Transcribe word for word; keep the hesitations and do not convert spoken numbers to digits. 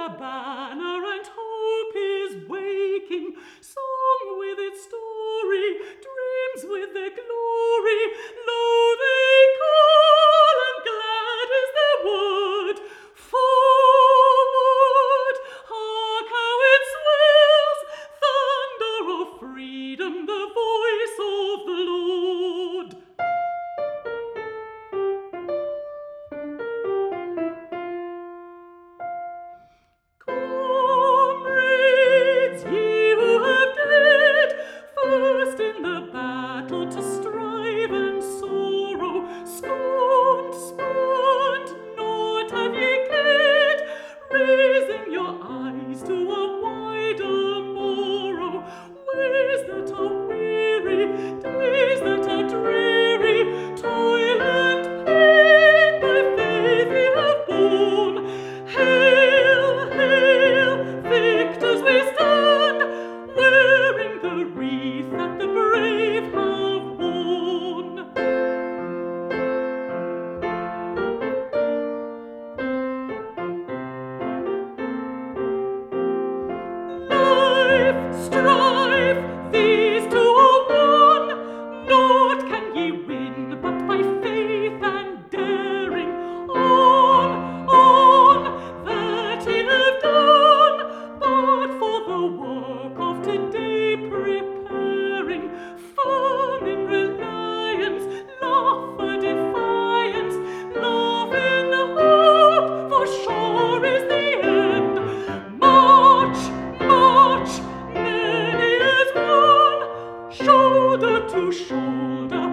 the banner and hope is waking, song with its story, dreams with their glory. Lo, they call, and glad is their word. Forward! Hark how it swells, thunder of freedom, the voice of the Lord. Comrades, ye who have dared, first in the battle to strive and sorrow, scorned, spurned, naught have ye cared, raising your eyes to a wider morrow, ways that are weary, days that are dreary, toil and pain by faith ye have borne. Hail, hail, victors we stand, wearing the wreath that the brave have worn. Life, strife, these two are one, naught can ye win but by faith and daring. On, on, that ye have done, but for the work of today preparing, firm in reliance, laugh a defiance, love in hope, for sure is the end. March, march, many as one, shoulder to shoulder,